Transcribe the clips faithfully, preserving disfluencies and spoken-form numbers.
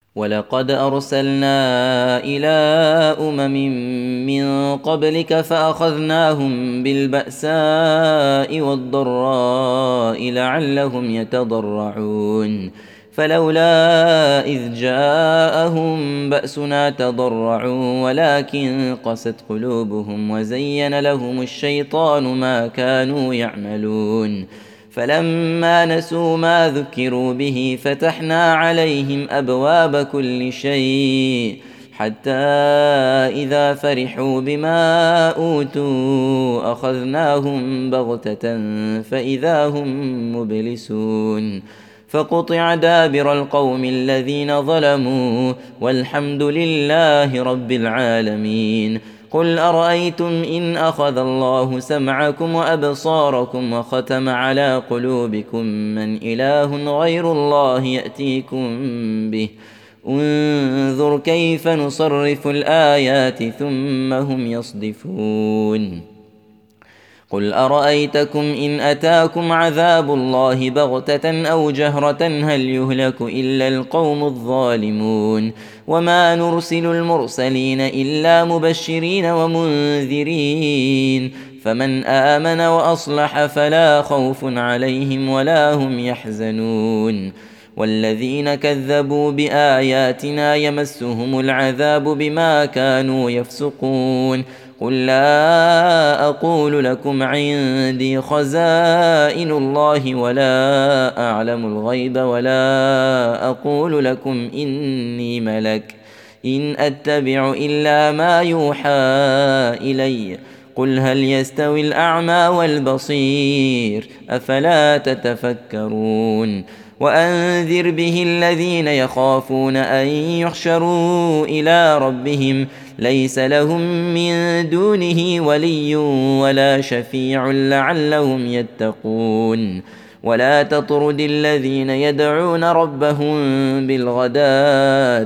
ولقد أرسلنا إلى أمم من قبلك فأخذناهم بالبأساء والضراء لعلهم يتضرعون فلولا إذ جاءهم بأسنا تضرعوا ولكن قست قلوبهم وزين لهم الشيطان ما كانوا يعملون فلما نسوا ما ذكروا به فتحنا عليهم أبواب كل شيء حتى إذا فرحوا بما أوتوا أخذناهم بغتة فإذا هم مبلسون فقطع دابر القوم الذين ظلموا والحمد لله رب العالمين. قل أرأيتم إن أخذ الله سمعكم وأبصاركم وختم على قلوبكم من إله غير الله يأتيكم به انظر كيف نصرف الآيات ثم هم يصدفون. قل أرأيتكم إن أتاكم عذاب الله بغتة أو جهرة هل يهلك إلا القوم الظالمون وما نرسل المرسلين إلا مبشرين ومنذرين فمن آمن وأصلح فلا خوف عليهم ولا هم يحزنون والذين كذبوا بآياتنا يمسهم العذاب بما كانوا يفسقون. قل لا أقول لكم عندي خزائن الله ولا أعلم الغيب ولا أقول لكم إني ملك إن أتبع إلا ما يوحى إلي قل هل يستوي الأعمى والبصير أفلا تتفكرون. وأنذر به الذين يخافون أن يحشروا إلى ربهم ليس لهم من دونه ولي ولا شفيع لعلهم يتقون. ولا تطرد الذين يدعون ربهم بالغداة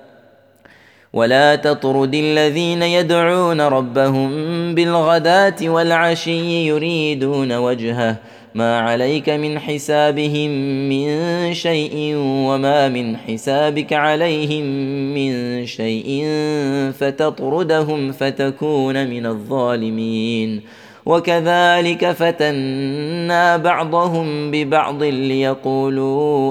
ولا تطرد الذين يدعون ربهم بالغداة والعشي يريدون وجهه ما عليك من حسابهم من شيء وما من حسابك عليهم من شيء فتطردهم فتكون من الظالمين. وكذلك فتنا بعضهم ببعض ليقولوا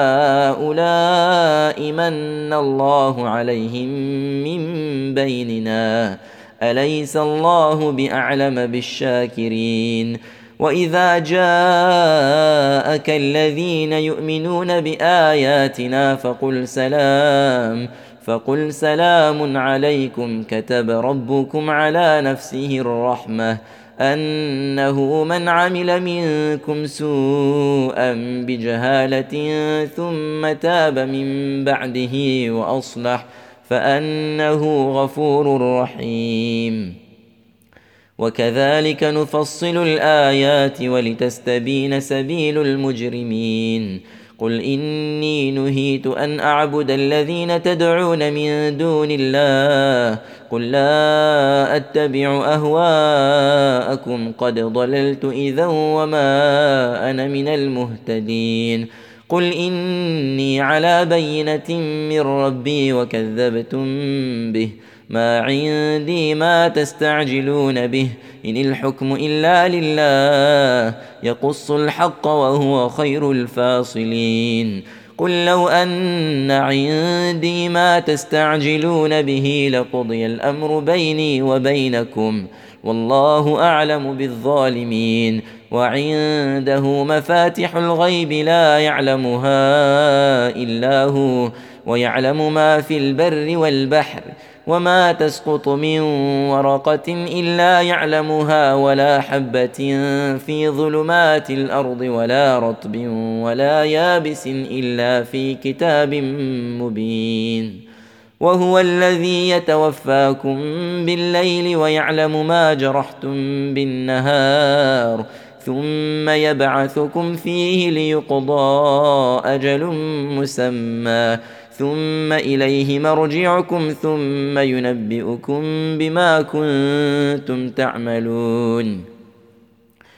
أهؤلاء من الله عليهم من بيننا أليس الله بأعلم بالشاكرين. وإذا جاءك الذين يؤمنون بآياتنا فقل سلام فقل سلام عليكم كتب ربكم على نفسه الرحمة أنه من عمل منكم سوءا بجهالة ثم تاب من بعده وأصلح فأنه غفور رحيم. وكذلك نفصل الآيات ولتستبين سبيل المجرمين. قل إني نهيت أن أعبد الذين تدعون من دون الله قل لا أتبع أهواءكم قد ضللت إذا وما أنا من المهتدين. قل إني على بينة من ربي وكذبتم به ما عندي ما تستعجلون به إن الحكم إلا لله يقص الحق وهو خير الفاصلين. قل لو أن عندي ما تستعجلون به لقضي الأمر بيني وبينكم والله أعلم بالظالمين. وعنده مفاتح الغيب لا يعلمها إلا هو ويعلم ما في البر والبحر وما تسقط من ورقة إلا يعلمها ولا حبة في ظلمات الأرض ولا رطب ولا يابس إلا في كتاب مبين. وهو الذي يتوفاكم بالليل ويعلم ما جرحتم بالنهار ثم يبعثكم فيه ليقضى أجل مسمى ثم إليه مرجعكم ثم ينبئكم بما كنتم تعملون.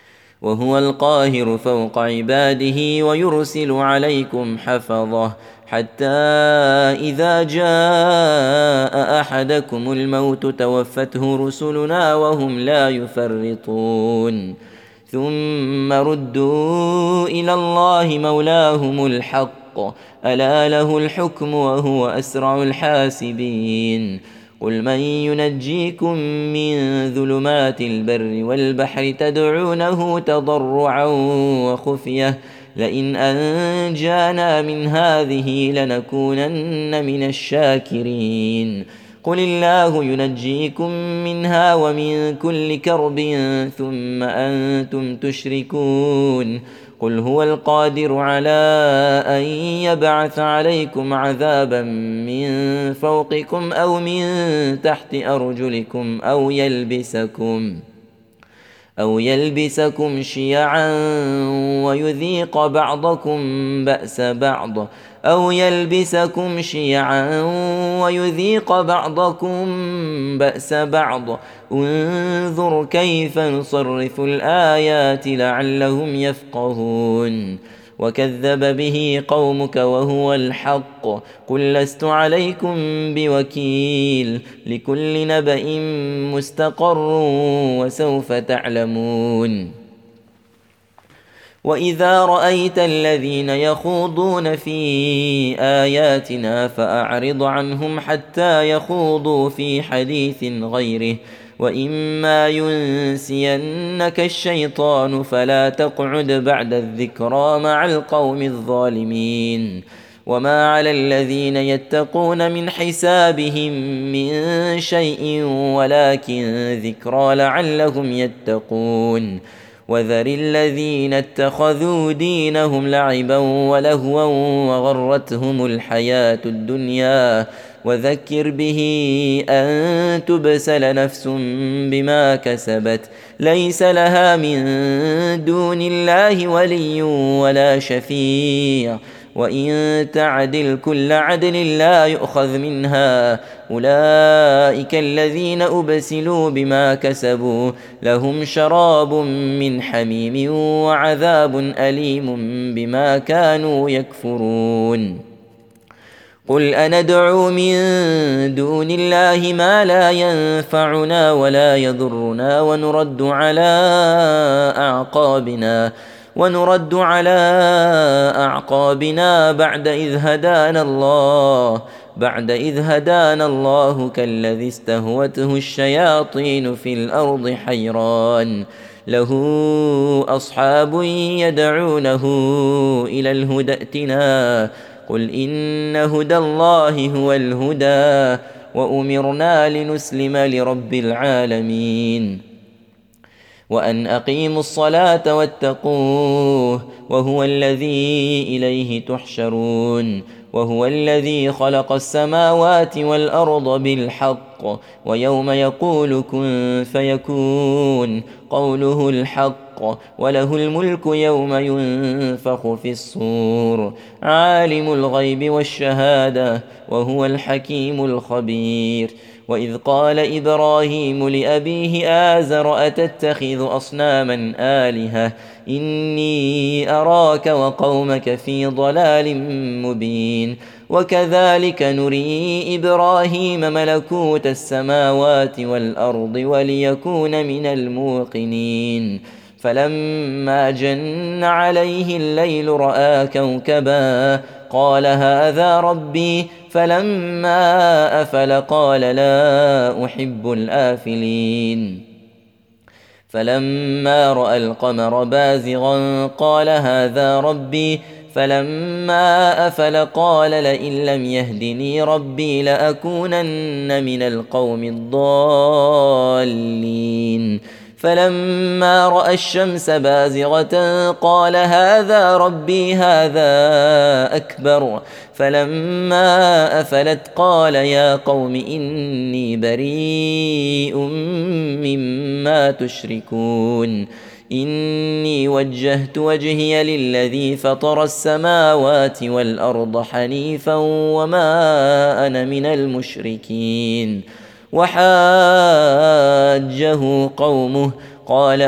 وهو القاهر فوق عباده ويرسل عليكم حفظه حتى إذا جاء أحدكم الموت توفته رسلنا وهم لا يفرطون ثم ردوا إلى الله مولاهم الحق ألا له الحكم وهو أسرع الحاسبين قل من ينجيكم من ظلمات البر والبحر تدعونه تضرعا وخفية لئن أنجانا من هذه لنكونن من الشاكرين قل الله ينجيكم منها ومن كل كرب ثم أنتم تشركون قل هو القادر على أن يبعث عليكم عذابا من فوقكم أو من تحت أرجلكم أو يلبسكم أو يلبسكم شيعا ويذيق بعضكم بأس بعض أو يلبسكم شيعا ويذيق بعضكم بأس بعض انظر كيف نصرف الآيات لعلهم يفقهون وكذب به قومك وهو الحق قل لست عليكم بوكيل لكل نبأ مستقر وسوف تعلمون وإذا رأيت الذين يخوضون في آياتنا فأعرض عنهم حتى يخوضوا في حديث غيره وإما ينسينك الشيطان فلا تقعد بعد الذكرى مع القوم الظالمين وما على الذين يتقون من حسابهم من شيء ولكن ذكرى لعلهم يتقون وذر الذين اتخذوا دينهم لعبا ولهوا وغرتهم الحياة الدنيا وذكر به أن تبسل نفس بما كسبت ليس لها من دون الله ولي ولا شفيع وإن تعدل كل عدل لا يؤخذ منها أولئك الذين أبسلوا بما كسبوا لهم شراب من حميم وعذاب أليم بما كانوا يكفرون قل أندعو من دون الله ما لا ينفعنا ولا يضرنا ونرد على أعقابنا ونرد على أعقابنا بعد إذ هدانا الله بعد إذ هدانا الله كالذي استهوته الشياطين في الأرض حيران له أصحاب يدعونه إلى الهدى ائتنا قل إن هدى الله هو الهدى وأمرنا لنسلم لرب العالمين وأن أقيموا الصلاة واتقوه وهو الذي إليه تحشرون وهو الذي خلق السماوات والأرض بالحق ويوم يقول كن فيكون قوله الحق وله الملك يوم ينفخ في الصور عالم الغيب والشهادة وهو الحكيم الخبير وإذ قال إبراهيم لأبيه آزر أتتخذ أصناما آلهة إني أراك وقومك في ضلال مبين وكذلك نري إبراهيم ملكوت السماوات والأرض وليكون من الموقنين فلما جن عليه الليل رأى كوكبا قال هذا ربي فلما أفل قال لا أحب الآفلين فلما رأى القمر بازغا قال هذا ربي فلما أفل قال لئن لم يهدني ربي لأكونن من القوم الضالين فلما رأى الشمس بازغة قال هذا ربي هذا أكبر فلما أفلت قال يا قوم إني بريء مما تشركون إني وجهت وجهي للذي فطر السماوات والأرض حنيفا وما أنا من المشركين وحاجه قومه قال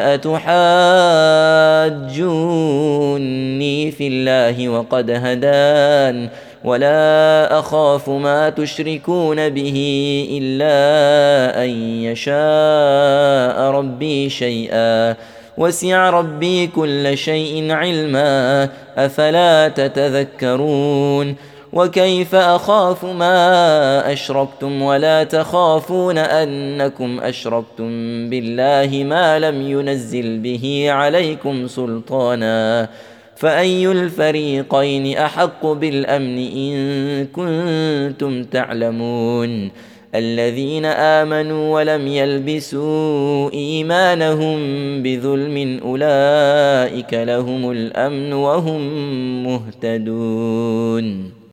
أتحاجوني في الله وقد هدان ولا أخاف ما تشركون به إلا أن يشاء ربي شيئا وسع ربي كل شيء علما أفلا تتذكرون وكيف أخاف ما أشركتم ولا تخافون أنكم أشركتم بالله ما لم ينزل به عليكم سلطانا فأي الفريقين أحق بالأمن إن كنتم تعلمون الذين آمنوا ولم يلبسوا إيمانهم بظلم أولئك لهم الأمن وهم مهتدون.